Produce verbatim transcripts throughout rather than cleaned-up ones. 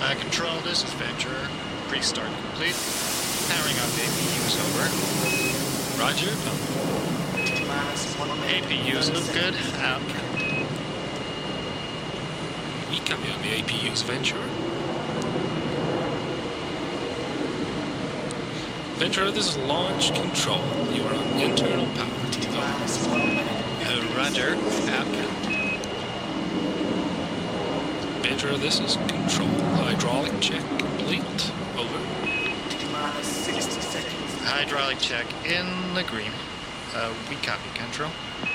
Uh, control, this is Venture. Pre-start complete. Powering up A P Us over. Roger. A P Us look good. Out. We copy on the A P Us, Venture. Venture, this is launch control. You are on internal power. Uh, roger. Out. Venture, this is control. Hydraulic check complete. Over. sixty seconds. Hydraulic check in the green. Uh, we copy control.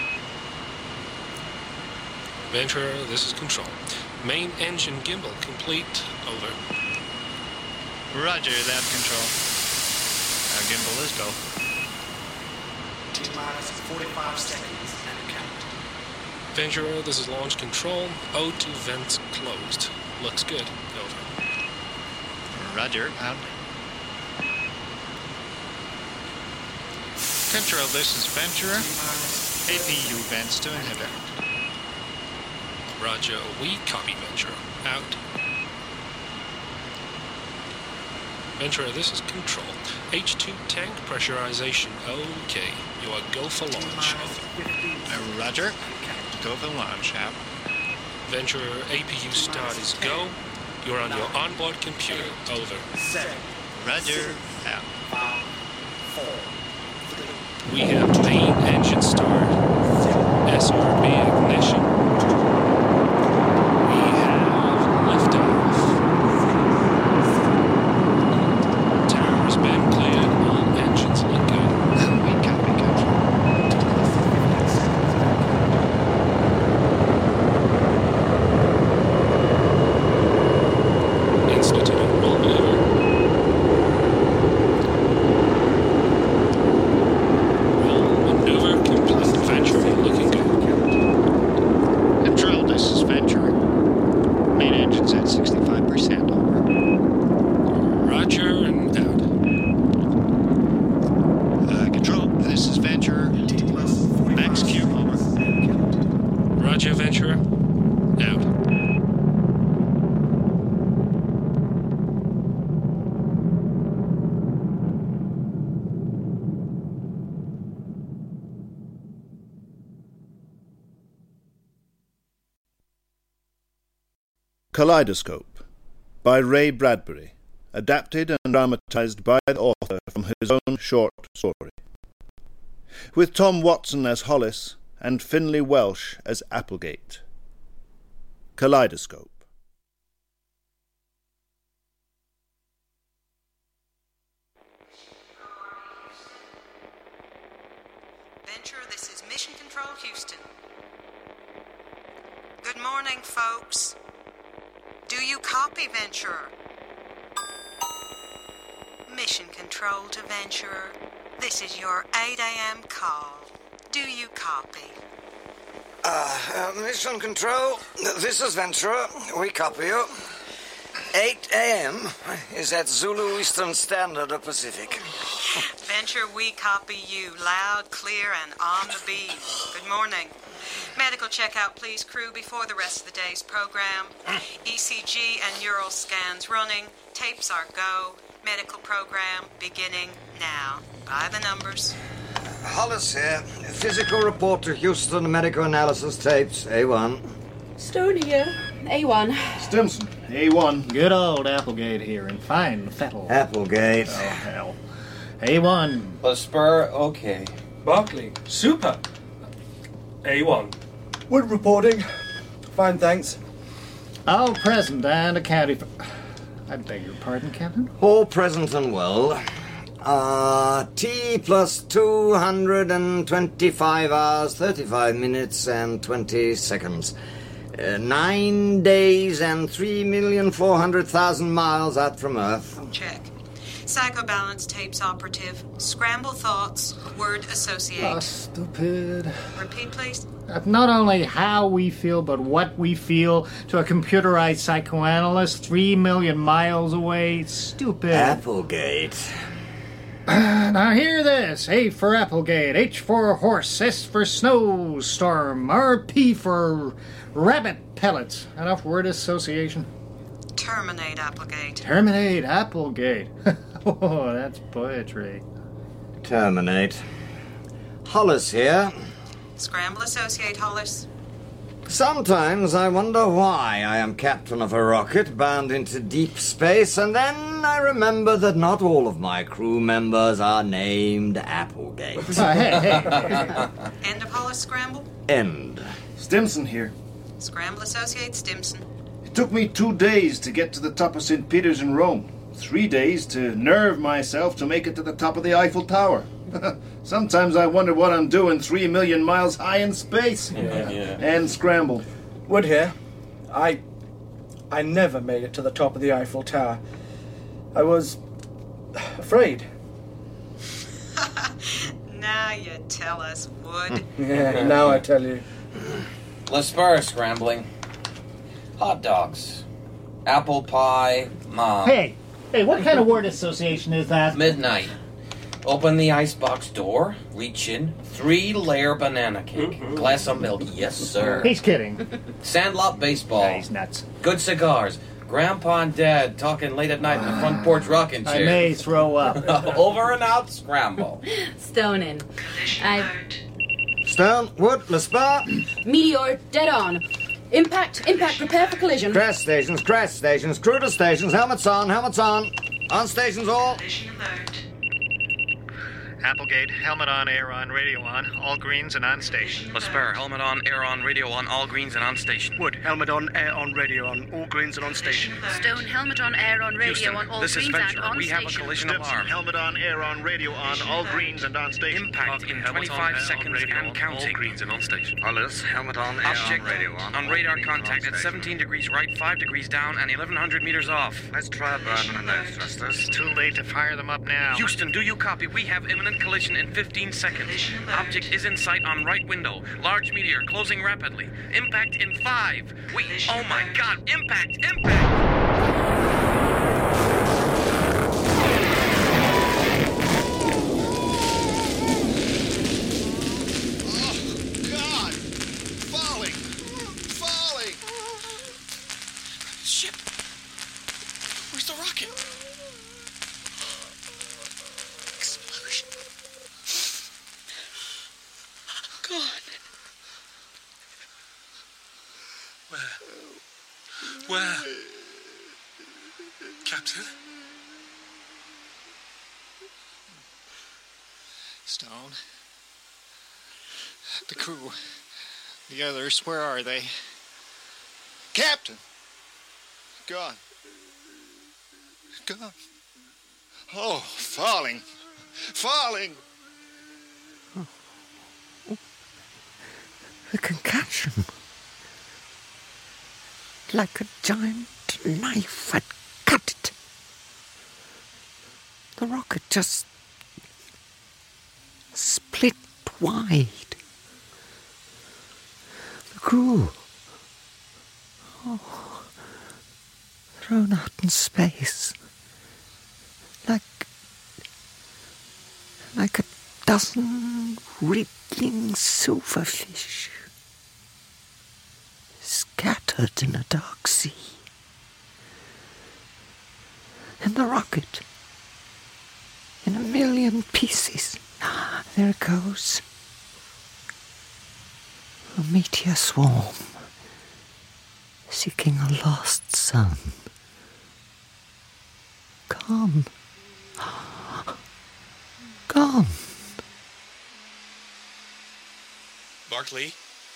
Venture, this is control. Main engine gimbal complete. Over. Roger that, control. Our gimbal is go. T-minus forty-five seconds and count. Venture, this is launch control. O two vents closed. Looks good. Over. Roger. Out. Control, this is Venture. A P U vents to inhibitor. Roger, we copy Venture. Out. Venture, this is control. H two tank pressurization. Okay. You are go for launch. Over. Uh, roger. Go for launch. Out. Venture, A P U start is go. You're on your onboard computer. Over. Seven. Roger. Out. Five. Four. We have main engine start. S R B ignition. We have liftoff. Tower has been cleared. All engines look good. We copy control. Instituting roll maneuver. Roll maneuver complete. Venture looking good. Control, this is Venture. Main engine's at sixty-five percent. Over. Roger and out. Uh, control, this is Venture. Max Q. Over. Roger, Venture. Out. Kaleidoscope by Ray Bradbury, adapted and dramatized by the author from his own short story. With Tom Watson as Hollis and Finlay Welsh as Applegate. Kaleidoscope. Venture, this is Mission Control Houston. Good morning, folks. Do you copy, Venture? Mission Control to Venture. This is your eight a.m. call. Do you copy? Uh, uh, Mission Control, this is Ventura. We copy you. eight a.m. is that Zulu Eastern Standard or Pacific? Venture, we copy you. Loud, clear, and on the beat. Good morning. Medical checkout, please, crew, before the rest of the day's program. E C G and neural scans running. Tapes are go. Medical program beginning now. By the numbers. Hollis here. Physical report to Houston. Medical analysis tapes. A one. Stone here. A one. Stimson, A one. Good old Applegate here in fine fettle. Applegate. Oh, hell. A one. A spur, okay. Barkley, super. A one. Wood reporting. Fine, thanks. All present and accounted for. I beg your pardon, Captain? All present and well. Uh, T plus two hundred twenty-five hours, thirty-five minutes and twenty seconds. Uh, nine days and three million four hundred thousand miles out from Earth. Check. Psychobalance tapes operative. Scramble thoughts. Word associate. Oh, stupid. Repeat, please. Uh, Not only how we feel, but what we feel to a computerized psychoanalyst three million miles away. Stupid. Applegate. Now hear this. A for Applegate, H for horse, S for snowstorm, R P for rabbit pellets. Enough word association. Terminate Applegate. Terminate Applegate. Oh, that's poetry. Terminate. Hollis here. Scramble Associate Hollis. Sometimes I wonder why I am captain of a rocket bound into deep space, and then I remember that not all of my crew members are named Applegate. Oh, hey, hey. End of Hollis Scramble. End. Stimson here. Scramble Associate Stimson. It took me two days to get to the top of Saint Peter's in Rome. Three days to nerve myself to make it to the top of the Eiffel Tower. Sometimes I wonder what I'm doing three million miles high in space. Yeah, yeah. And Scramble. Wood here. I... I never made it to the top of the Eiffel Tower. I was... afraid. Now you tell us, Wood. Yeah, now I tell you. L'Spur scrambling. Hot dogs. Apple pie, mom. Hey, hey, what kind of word association is that? Midnight. Open the icebox door, reach in, three-layer banana cake, mm-hmm. glass of milk, yes sir. He's kidding. Sandlot baseball. Yeah, he's nuts. Good cigars. Grandpa and Dad talking late at night in the front porch rocking chair. I may throw up. Over and out, Scramble. Stoning. I... Stone, Wood, L'Spur. Meteor, dead on. Impact, impact, prepare for collision. Crest stations, crest stations, crew to stations, helmets on, helmets on. On stations all. Applegate, helmet on, air on, radio on, all greens and on station. L'Spur, helmet on, air on, radio on, all greens and on station. Wood, helmet on, air on, radio on, all greens and on station. Stone, helmet on, air on, radio Houston, on, all this greens is Venture. and on we station. have a collision Stimson, alarm. helmet on, air on, radio on, all greens and on station. Impact in twenty-five on, seconds radio and on, counting. All greens and on station. Hollis, helmet on, air Object on, radio on. on radar contact at seventeen degrees right, five degrees down, and eleven hundred meters off. Let's try a burn on the nose thrusters. It's too late to fire them up now. Houston, do you copy? We have imminent collision in fifteen seconds. Object is in sight on right window. Large meteor closing rapidly. Impact in five. Wait, oh my god, impact, impact! Where? Captain? Stone. The crew. The others, where are they? Captain! Gone. Gone. Oh, falling. Falling! A concussion. Like a giant knife had cut it. The rocket just split wide. The crew, oh, thrown out in space, like, like a dozen wriggling silverfish. Scattered in a dark sea. And the rocket, in a million pieces. There it goes. A meteor swarm, seeking a lost sun. Gone. Gone. Barclay?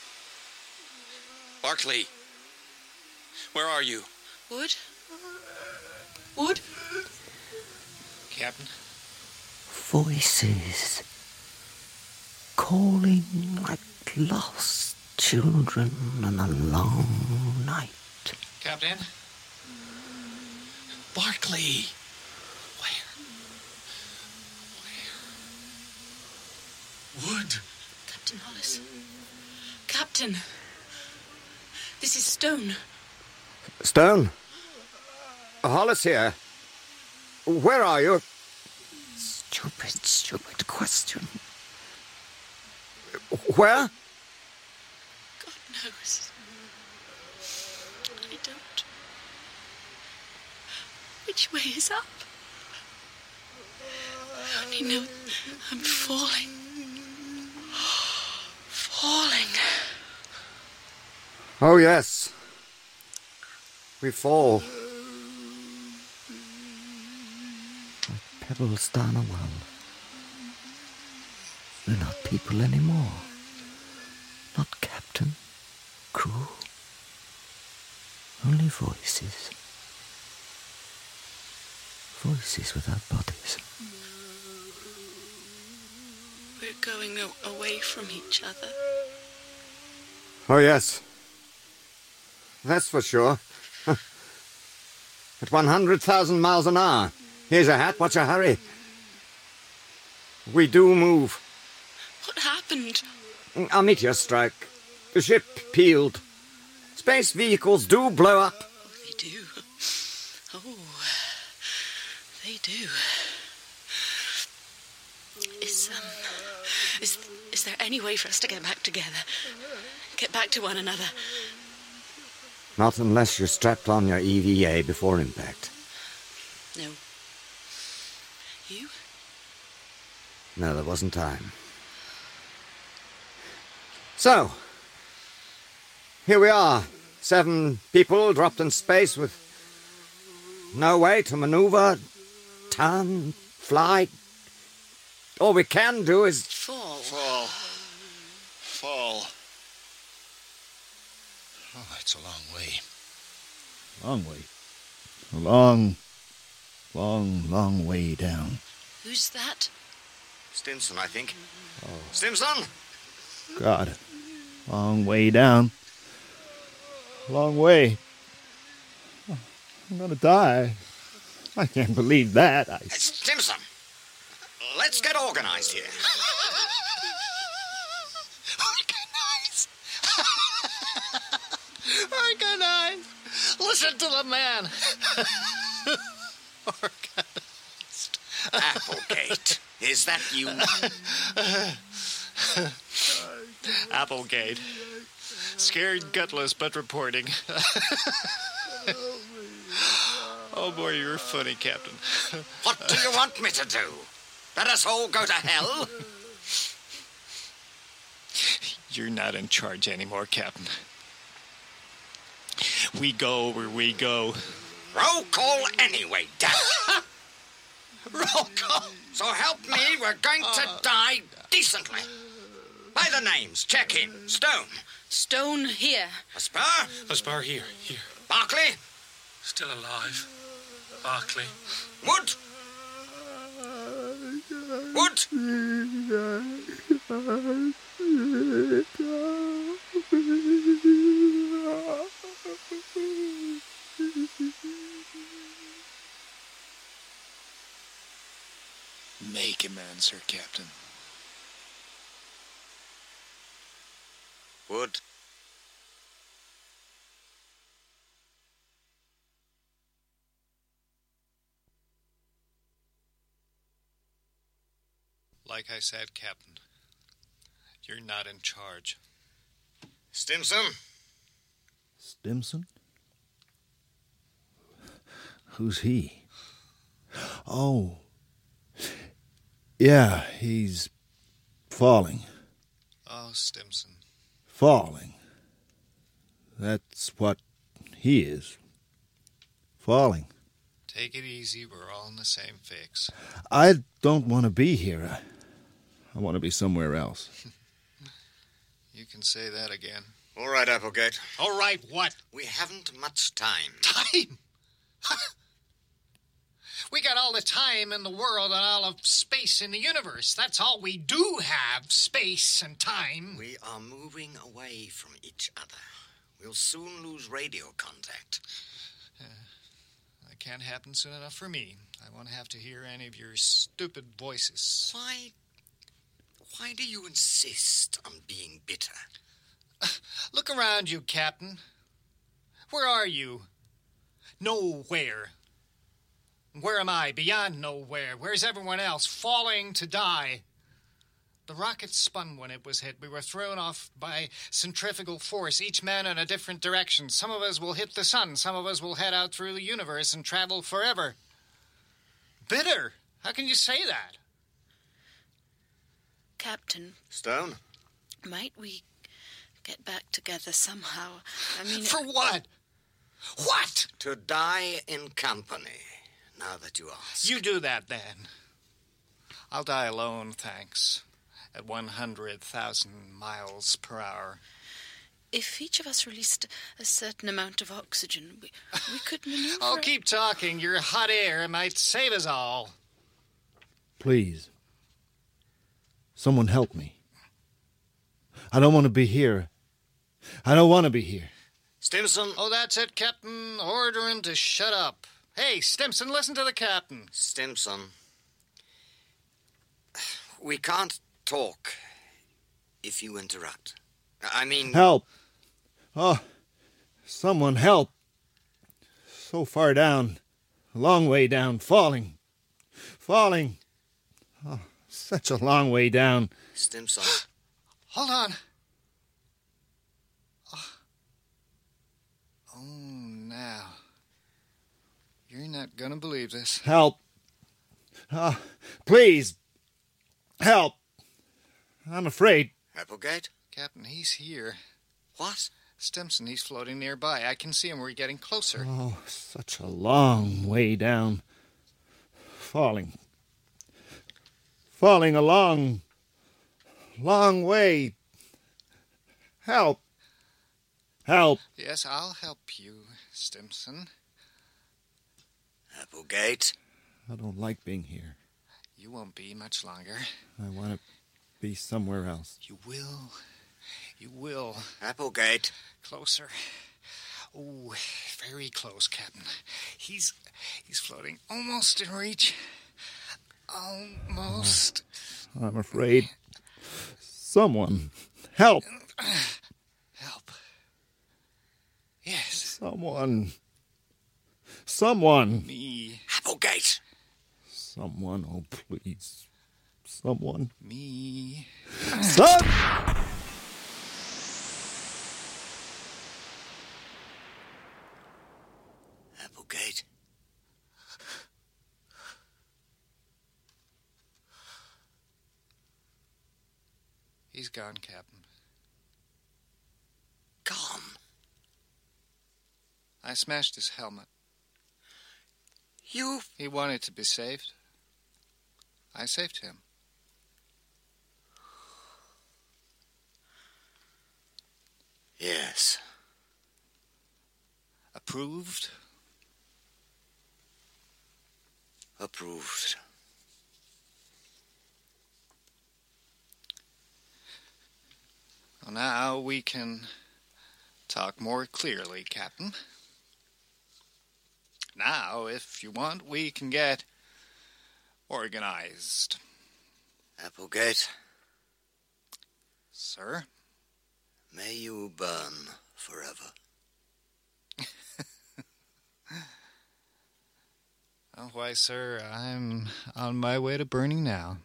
Barclay, where are you? Wood? Wood? Captain? Voices calling like lost children in a long night. Captain? Barclay! Where? Where? Wood! Captain Hollis. Captain! This is Stone. Stone? Hollis here. Where are you? Stupid, stupid question. Where? God knows. I don't. Which way is up? I only know I'm falling. Falling. Oh, yes. We fall. Like pebbles down a well. We're not people anymore. Not captain, crew. Only voices. Voices without bodies. We're going a- away from each other. Oh, yes. That's for sure. At one hundred thousand miles an hour. Here's a hat. What's your hurry? We do move. What happened? A meteor strike. The ship peeled. Space vehicles do blow up. Oh, they do. Oh, they do. Is, um... Is, is there any way for us to get back together? Get back to one another? Not unless you're strapped on your E V A before impact. No. You? No, there wasn't time. So, here we are. Seven people dropped in space with no way to maneuver, turn, fly. All we can do is... Fall. Fall. Fall. Oh, it's a long way. Long way. A long, long, long way down. Who's that? Stimson, I think. Oh. Stimson? God. Long way down. Long way. I'm gonna die. I can't believe that. I... Stimson, let's get organized here. Organize! Organize! Listen to the man! Organized. Applegate, is that you? Applegate. Scared, gutless, but reporting. Oh boy, you're funny, Captain. What do you want me to do? Let us all go to hell? You're not in charge anymore, Captain. We go where we go. Roll call anyway, damn it. Roll call. So help me, we're going to Uh, die decently. By the names, check in. Stone. Stone here. Aspar. Aspar here, here. Barclay. Still alive. Barclay. Wood. Wood. Make him answer, Captain. Wood. Like I said, Captain, you're not in charge. Stimson. Stimson? Who's he? Oh. Yeah, he's falling. Oh, Stimson. Falling. That's what he is. Falling. Take it easy. We're all in the same fix. I don't want to be here. I, I want to be somewhere else. You can say that again. All right, Applegate. All right, what? We haven't much time. Time? We got all the time in the world and all of space in the universe. That's all we do have, space and time. We are moving away from each other. We'll soon lose radio contact. Uh, that can't happen soon enough for me. I won't have to hear any of your stupid voices. Why... Why do you insist on being bitter? Look around you, Captain. Where are you? Nowhere. Where am I? Beyond nowhere. Where's everyone else? Falling to die. The rocket spun when it was hit. We were thrown off by centrifugal force, each man in a different direction. Some of us will hit the sun. Some of us will head out through the universe and travel forever. Bitter! How can you say that? Captain. Stone? Might we get back together somehow? I mean... For what? What? To die in company, now that you ask. You do that, then. I'll die alone, thanks. At one hundred thousand miles per hour. If each of us released a certain amount of oxygen, we, we could maneuver... Oh, keep talking. Your hot air might save us all. Please. Someone help me. I don't want to be here. I don't want to be here. Stimson? Oh, that's it, Captain. Order him to shut up. Hey, Stimson, listen to the captain. Stimson. We can't talk if you interrupt. I mean... Help! Oh, someone help. So far down. A long way down. Falling. Falling. Oh, such a long way down. Stimson. Hold on. Oh. oh, now. You're not gonna believe this. Help. Oh, please. Help. I'm afraid. Applegate? Captain, he's here. What? Stimson, he's floating nearby. I can see him. We're getting closer. Oh, such a long way down. Falling. Falling a long, long way. Help. Help. Yes, I'll help you, Stimson. Applegate? I don't like being here. You won't be much longer. I want to be somewhere else. You will. You will. Applegate. Closer. Oh, very close, Captain. He's he's floating almost in reach. Almost. Oh, I'm afraid. Someone. Help. Help. Yes. Someone. Someone. Me. Applegate. Someone, oh please. Someone. Me. Son! Applegate. He's gone, Captain. Gone? I smashed his helmet. You... He wanted to be saved. I saved him. Yes. Approved? Approved. Well, now we can talk more clearly, Captain. Now, if you want, we can get organized. Applegate. Sir? May you burn forever. Oh, why, sir, I'm on my way to burning now.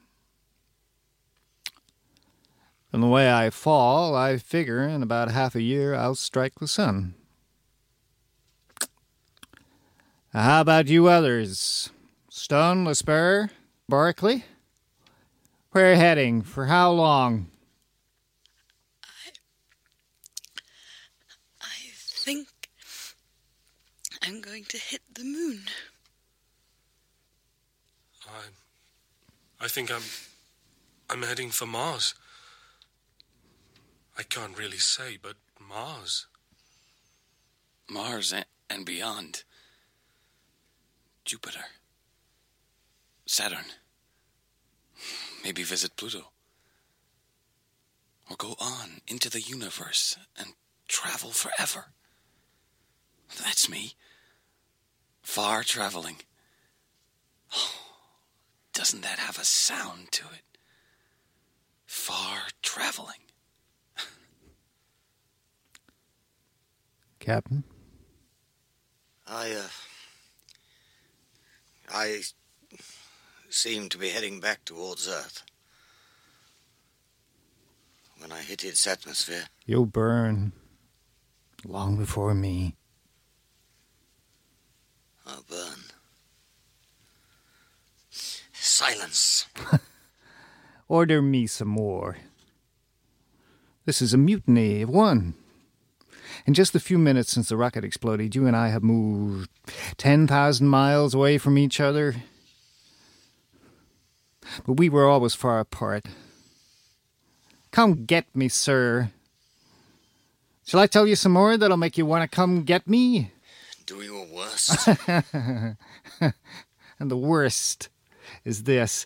From the way I fall, I figure in about half a year I'll strike the sun. How about you others? Stone, Lesper, Barkley? Where heading? For how long? I... I think I'm going to hit the moon. I... I think I'm... I'm heading for Mars. I can't really say, but Mars. Mars and, and beyond. Jupiter. Saturn. Maybe visit Pluto. Or go on into the universe and travel forever. That's me. Far traveling. Oh, doesn't that have a sound to it? Far traveling. Captain? I, uh... I seem to be heading back towards Earth. when I hit its atmosphere. You'll burn long before me. I'll burn. Silence. Order me some more. This is a mutiny of one. In just the few minutes since the rocket exploded, you and I have moved ten thousand miles away from each other. But we were always far apart. Come get me, sir. Shall I tell you some more that'll make you want to come get me? Do your worst. And the worst is this.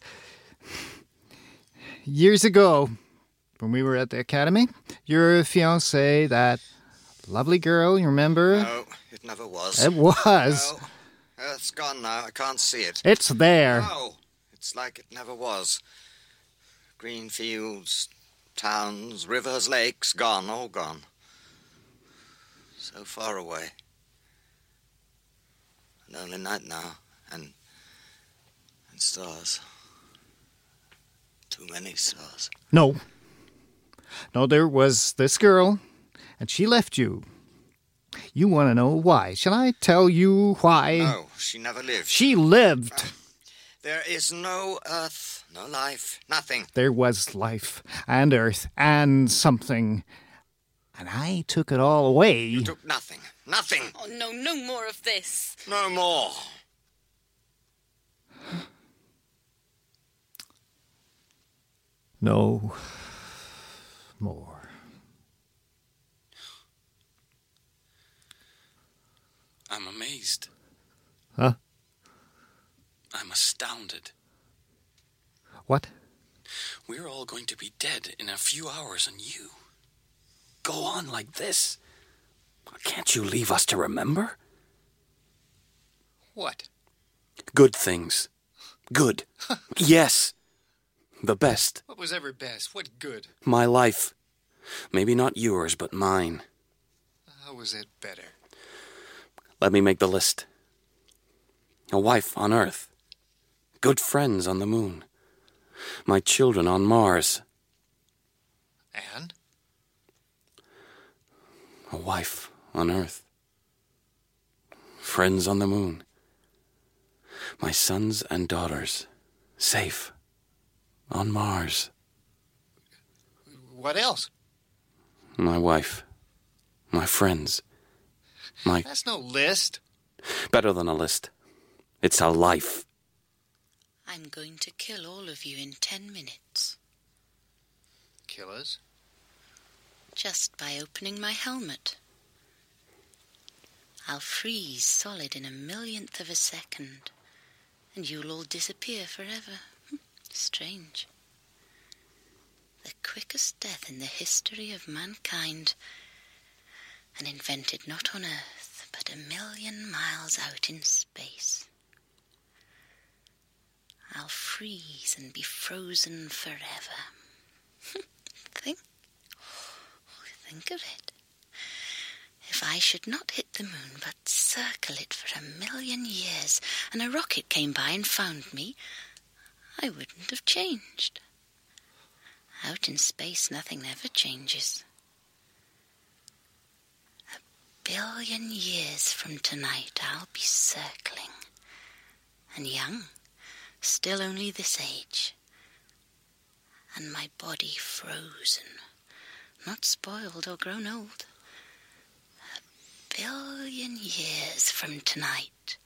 Years ago, when we were at the academy, your fiancée, that lovely girl, you remember? No, it never was. It was. No, it's gone now. I can't see it. It's there. No, it's like it never was. Green fields, towns, rivers, lakes, gone, all gone. So far away. And only night now, and and stars. Too many stars. No. No, there was this girl, and she left you. You want to know why. Shall I tell you why? No, she never lived. She lived. Uh, there is no earth, no life, nothing. There was life and earth and something. And I took it all away. You took nothing. Nothing. Oh, no, no more of this. No more. No more. I'm amazed. Huh? I'm astounded. What? We're all going to be dead in a few hours, and you go on like this. Can't you leave us to remember? What? Good things. Good. Yes. The best. What was ever best? What good? My life. Maybe not yours, but mine. How was it better? Let me make the list. A wife on Earth. Good friends on the moon. My children on Mars. And? A wife on Earth. Friends on the moon. My sons and daughters. Safe. On Mars. What else? My wife. My friends. My... That's no list. Better than a list. It's a life. I'm going to kill all of you in ten minutes. Kill us? Just by opening my helmet. I'll freeze solid in a millionth of a second, and you'll all disappear forever. Strange. The quickest death in the history of mankind, and invented not on Earth, but a million miles out in space. I'll freeze and be frozen forever. Think, think of it. If I should not hit the moon, but circle it for a million years, and a rocket came by and found me, I wouldn't have changed. Out in space, nothing ever changes. A billion years from tonight, I'll be circling. And young, still only this age. And my body frozen, not spoiled or grown old. A billion years from tonight.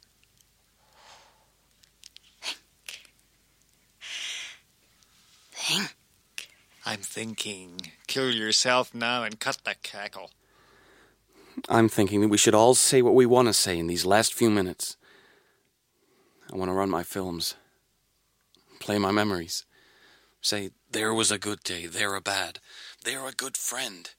Think. I'm thinking. Kill yourself now and cut the cackle. I'm thinking that we should all say what we want to say in these last few minutes. I want to run my films. Play my memories. Say, there was a good day, there a bad. They're a good friend.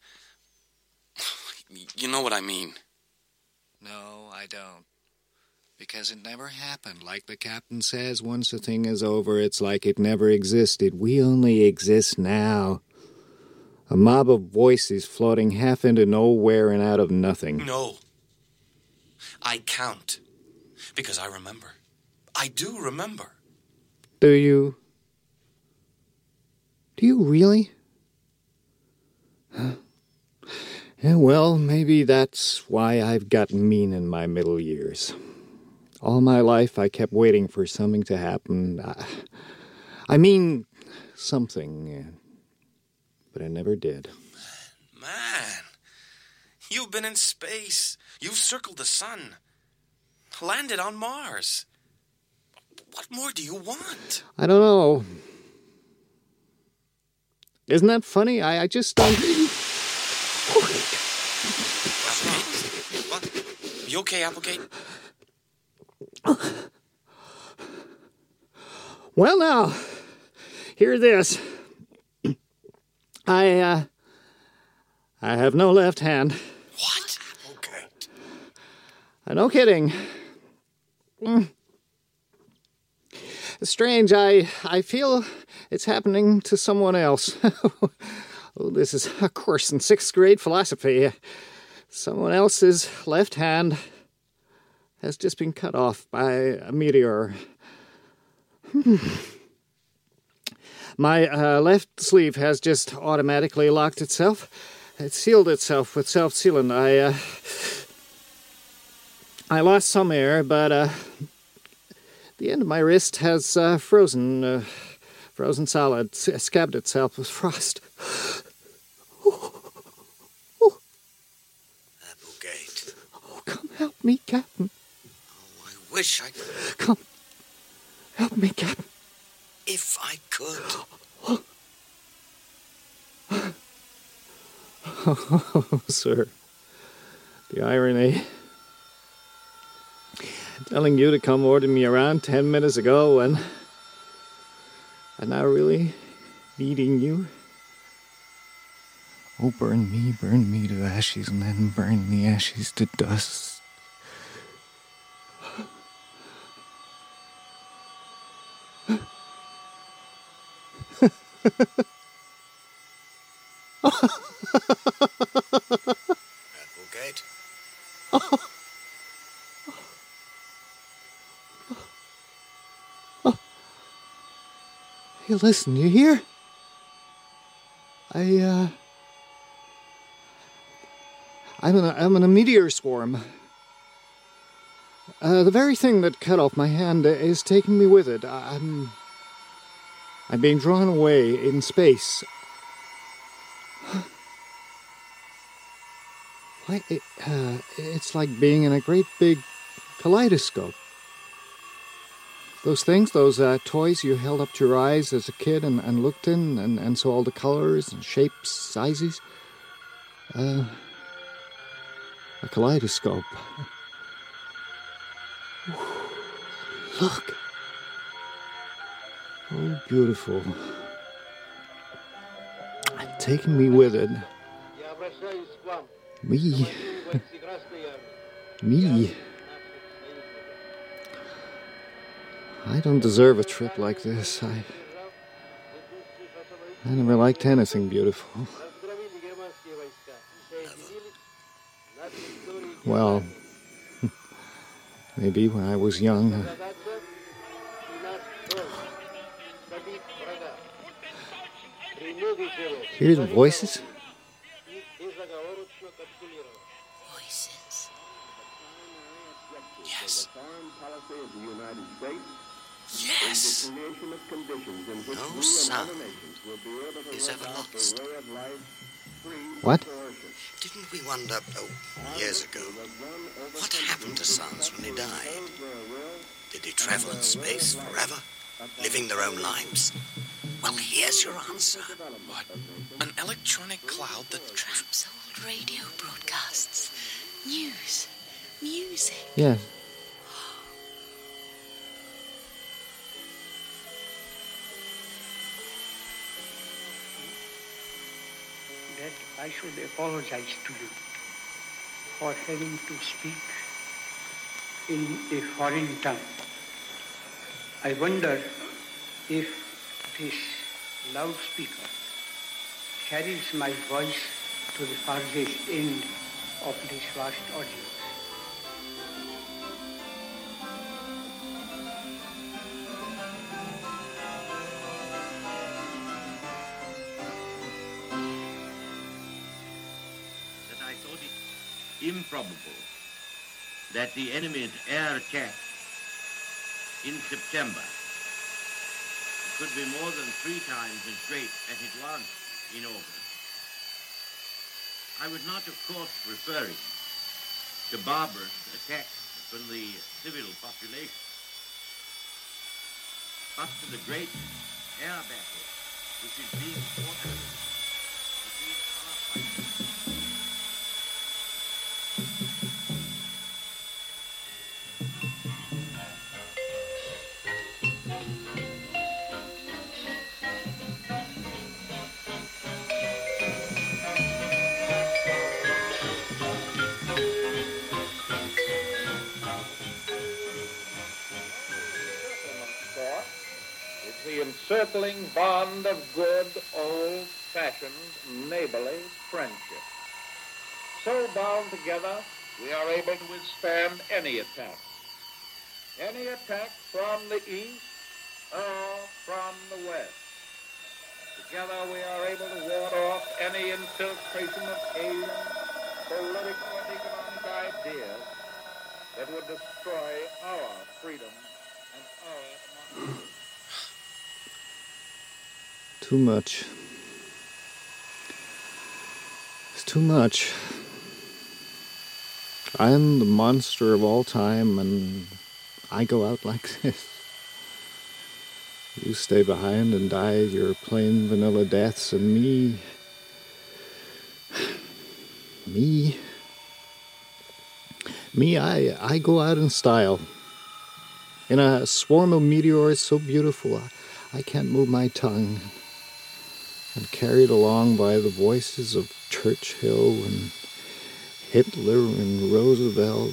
You know what I mean. No, I don't. Because it never happened. Like the captain says, once a thing is over, it's like it never existed. We only exist now. A mob of voices floating half into nowhere and out of nothing. No. I count. Because I remember. I do remember. Do you? Do you really? Yeah, well, maybe that's why I've gotten mean in my middle years. All my life I kept waiting for something to happen. I, I mean, something. But it never did. Man, you've been in space. You've circled the sun. Landed on Mars. What more do you want? I don't know. Isn't that funny? I, I just don't... What? You okay, Applegate? Well, now, hear this. I, uh... I have no left hand. What? Okay. Uh, no kidding. Mm. Strange, I, I feel it's happening to someone else. Oh, this is a course in sixth grade philosophy. Someone else's left hand has just been cut off by a meteor. Hmm. My uh, left sleeve has just automatically locked itself. It sealed itself with self-sealant. I, uh, I lost some air, but uh, the end of my wrist has uh, frozen, uh, frozen solid, scabbed itself with frost. Applegate. Oh, come help me, Captain. Oh, I wish I could. Come, help me, Captain. If I could. Oh, sir. The irony. Telling you to come order me around ten minutes ago and... and now really needing you. Oh, burn me, burn me to ashes, and then burn the ashes to dust. Applegate? Oh. Oh. Hey, listen, you hear? I, uh... I'm in a, I'm in a meteor swarm. Uh, the very thing that cut off my hand is taking me with it. I'm... I'm being drawn away in space. Why, it, uh, it's like being in a great big kaleidoscope. Those things, those uh, toys you held up to your eyes as a kid and, and looked in and, and saw all the colors and shapes, sizes. Uh, a kaleidoscope. Look. Oh, beautiful. Taking me with it. Me. Me. I don't deserve a trip like this. I... I never liked anything beautiful. Well, maybe when I was young. Uh, hear the voices? Voices. Yes. Yes. No sound is ever lost. What? Didn't we wonder, oh, years ago, what happened to sons when they died? Did they travel in space forever, living their own lives? Well, here's your answer. What? An electronic cloud that traps old radio broadcasts, news, music. Yeah. That I should apologize to you for having to speak in a foreign tongue. I wonder if this loudspeaker carries my voice to the farthest end of this vast audience. improbable that the enemy's air attack in September could be more than three times as great as it was in August. I was not, of course, referring to barbarous attacks upon the civil population, but to the great air battle which is being fought between our fighters. The encircling bond of good, old-fashioned, neighborly friendship. So bound together, we are able to withstand any attack. Any attack from the east or from the west. Together we are able to ward off any infiltration of alien, political and economic ideas that would destroy our freedom and our democracy. Too much. It's too much. I am the monster of all time, and I go out like this. You stay behind and die your plain vanilla deaths, and me... Me... Me, I, I go out in style. In a swarm of meteors so beautiful, I, I can't move my tongue. I'm carried along by the voices of Churchill and Hitler and Roosevelt.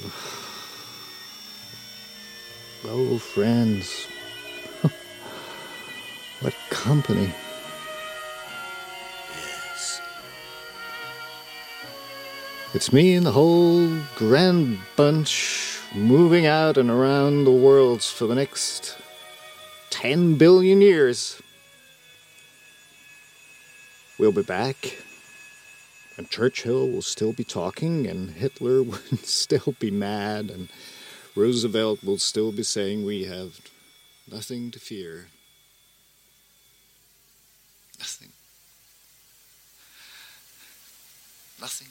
Oh, friends. What company. Yes. It's me and the whole grand bunch moving out and around the world for the next ten billion years. We'll be back, and Churchill will still be talking, and Hitler will still be mad, and Roosevelt will still be saying we have nothing to fear. Nothing. Nothing.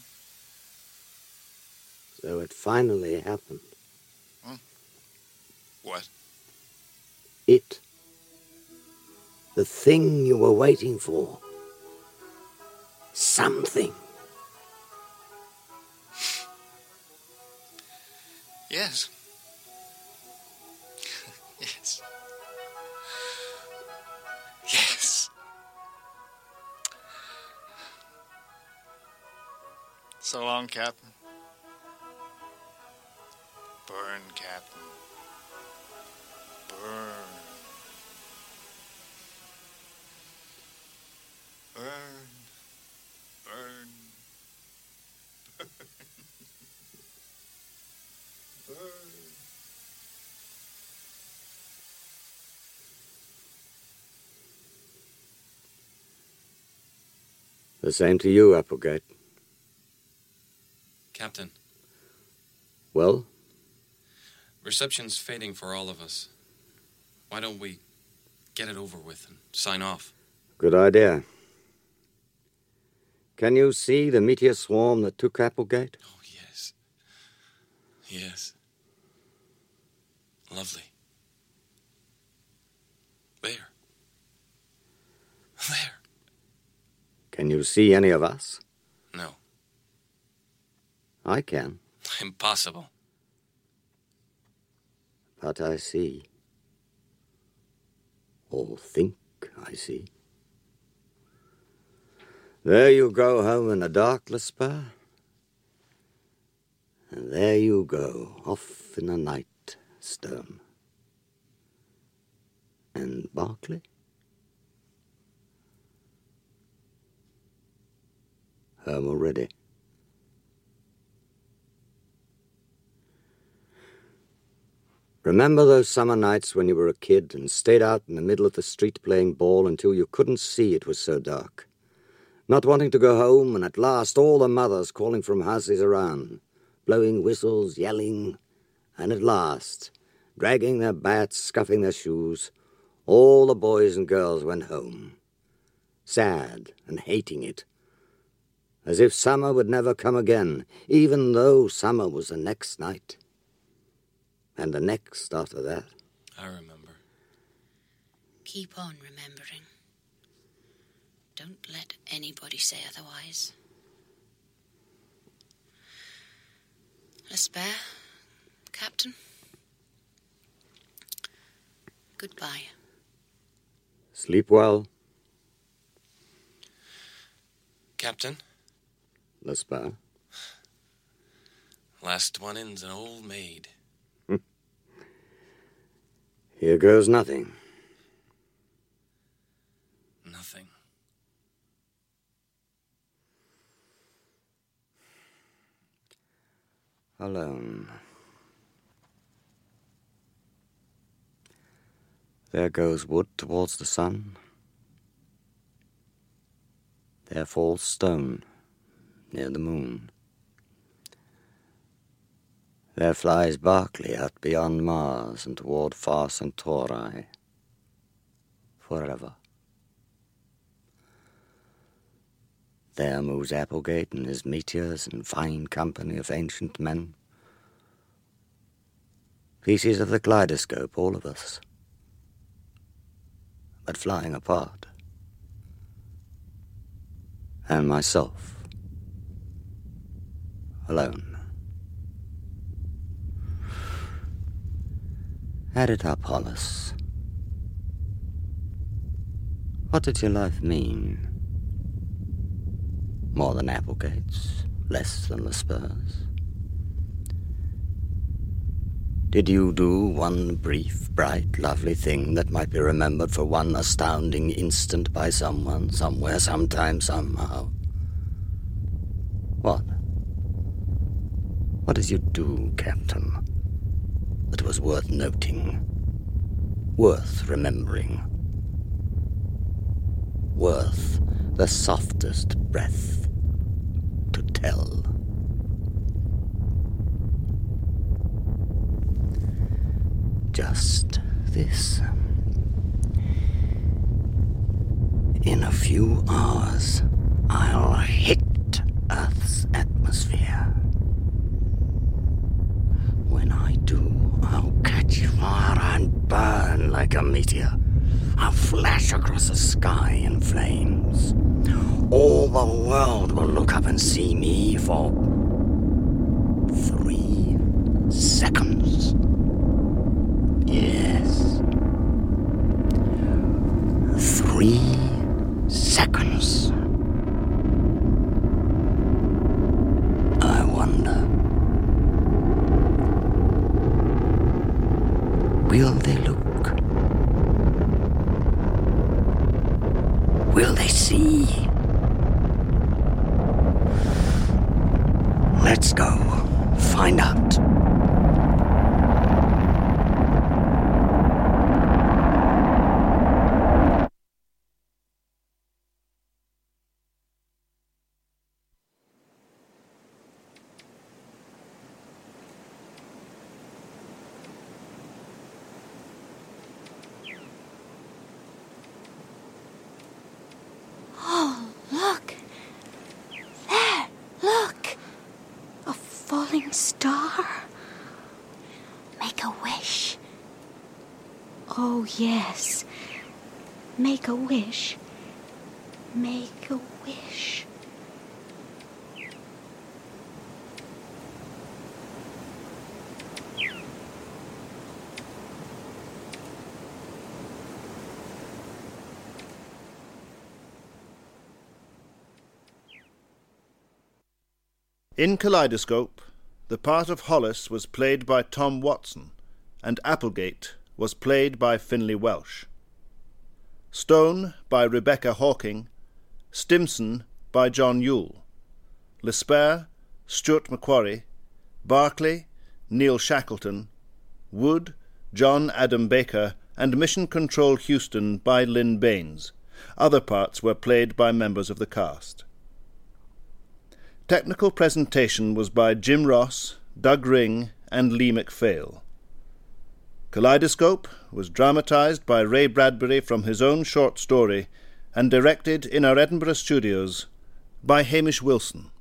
So it finally happened. Huh? What? It. The thing you were waiting for. Something. Yes. Yes. Yes. So long, Captain. Burn, Captain. Burn. Burn. Burn. Burn. Burn. The same to you, Applegate. Captain, Well? reception's fading for all of us. Why don't we get it over with and sign off? Good idea. Can you see the meteor swarm that took Applegate? Oh, yes. Yes. Lovely. There. There. Can you see any of us? No. I can, Impossible. but I see. Or think I see. There you go home in a darkless spur. And there you go, off in a night storm. And Berkeley? Home already. Remember those summer nights when you were a kid and stayed out in the middle of the street playing ball until you couldn't see it was so dark? Not wanting to go home, and at last all the mothers calling from houses around. blowing whistles, yelling, and at last, dragging their bats, scuffing their shoes, all the boys and girls went home, sad and hating it, as if summer would never come again, even though summer was the next night, and the next after that. I remember. Keep on remembering. Don't let anybody say otherwise. Lesper, Captain, goodbye. Sleep well. Captain? Lesper. Last one in's an old maid. Here goes nothing. Nothing. Alone. There goes wood towards the sun. There falls stone near the moon. There flies Berkeley out beyond Mars and toward far Centauri. Forever. There moves Applegate and his meteors in fine company of ancient men. Pieces of the kaleidoscope, all of us. But flying apart. And myself. Alone. Add it up, Hollis. What did your life mean? More than Applegate's, less than Lesper's. Did you do one brief, bright, lovely thing that might be remembered for one astounding instant by someone, somewhere, sometime, somehow? What? What did you do, Captain, that was worth noting, worth remembering, worth the softest breath to tell? Just this. In a few hours, I'll hit Earth's atmosphere. When I do, I'll catch fire and burn like a meteor. I'll flash across the sky in flames. All the world will look up and see me for three seconds. Yes. Three seconds. I wonder. Will they look? Will they see? Let's go find out. Oh, look. There, look. A falling star. Make a wish. Oh, yes. Make a wish. Make a wish. In Kaleidoscope, the part of Hollis was played by Tom Watson, and Applegate was played by Finlay Welsh. Stone by Rebecca Hawking, Stimson by John Yule, Lesper, Stuart Macquarie, Berkeley, Neil Shackleton, Wood, John Adam Baker, and Mission Control Houston by Lynn Baines. Other parts were played by members of the cast. Technical presentation was by Jim Ross, Doug Ring, and Lee MacPhail. Kaleidoscope was dramatised by Ray Bradbury from his own short story and directed in our Edinburgh studios by Hamish Wilson.